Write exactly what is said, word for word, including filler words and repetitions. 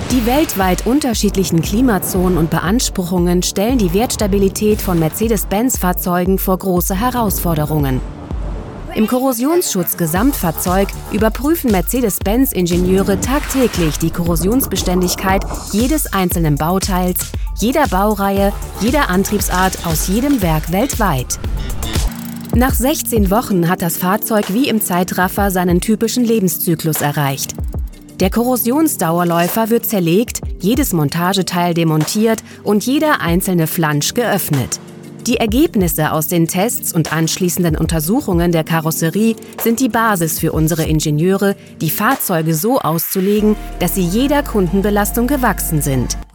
Die weltweit unterschiedlichen Klimazonen und Beanspruchungen stellen die Wertstabilität von Mercedes-Benz-Fahrzeugen vor große Herausforderungen. Im Korrosionsschutz-Gesamtfahrzeug überprüfen Mercedes-Benz-Ingenieure tagtäglich die Korrosionsbeständigkeit jedes einzelnen Bauteils, jeder Baureihe, jeder Antriebsart aus jedem Werk weltweit. Nach sechzehn Wochen hat das Fahrzeug wie im Zeitraffer seinen typischen Lebenszyklus erreicht. Der Korrosionsdauerläufer wird zerlegt, jedes Montageteil demontiert und jeder einzelne Flansch geöffnet. Die Ergebnisse aus den Tests und anschließenden Untersuchungen der Karosserie sind die Basis für unsere Ingenieure, die Fahrzeuge so auszulegen, dass sie jeder Kundenbelastung gewachsen sind.